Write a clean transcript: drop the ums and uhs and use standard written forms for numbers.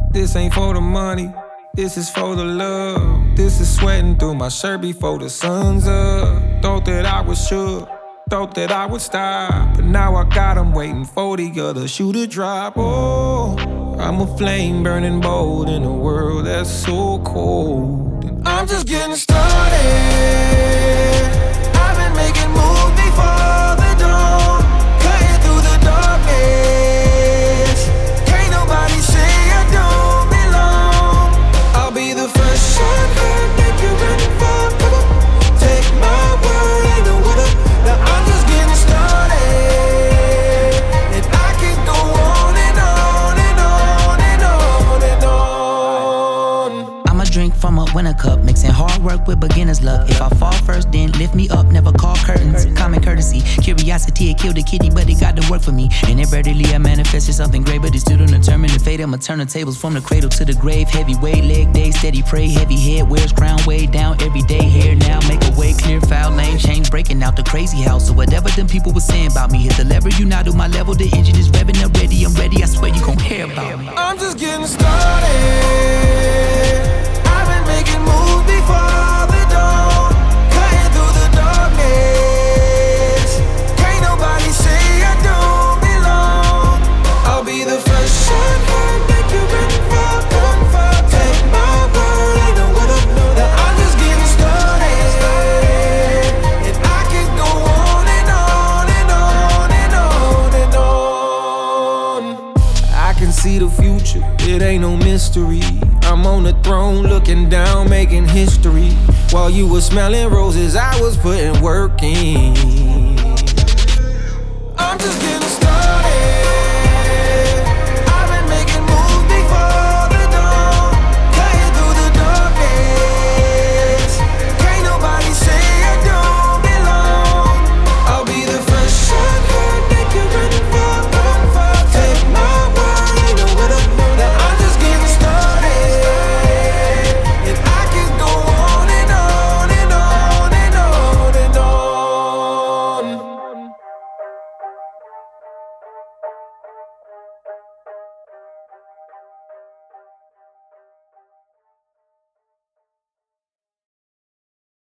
This ain't for the money, this is for the love. This is sweating through my shirt before the sun's up. Thought that I was sure, thought that I would stop, but now I got 'em waiting for the other shoe to drop. Oh, I'm a flame burning bold in a world that's so cold, and I'm just getting started. I've been making moves before the dawn, cutting through the darkness. Can't nobody say I don't belong. I'll be the first shot heard that you running for. Take my word, ain't no other. Now I'm just getting started, and I can go on and on and on and on and on. I'ma drink from a winter cup, mixing hard work with beginner's luck. If I fall first, then lift me up, never call curtains. Common courtesy, curiosity, it killed the kitty, but it got to work for me. And invariably I manifested something great, but it's still undetermined. The fate, I'ma turn the tables from the cradle to the grave. Heavyweight, leg day, steady pray, heavy head, wears crown way down every day. Here now, make a way clear, foul lane, change breaking out the crazy house. So whatever them people was saying about me, hit the lever, you not on my level, the engine is revving up ready, I'm ready, I swear you gon' hear about me. I'm just getting started. I've been making moves before the dawn, cutting through the darkness. Can't nobody say I don't belong. I'll be the first shot heard that you running for. Take my word, ain't no other. Now I'm just getting started, and I can go on and on and on and on and on. I can see the future, it ain't no mystery. I'm on the throne looking down, making history. While you were smelling roses, I was putting work in. I'm just getting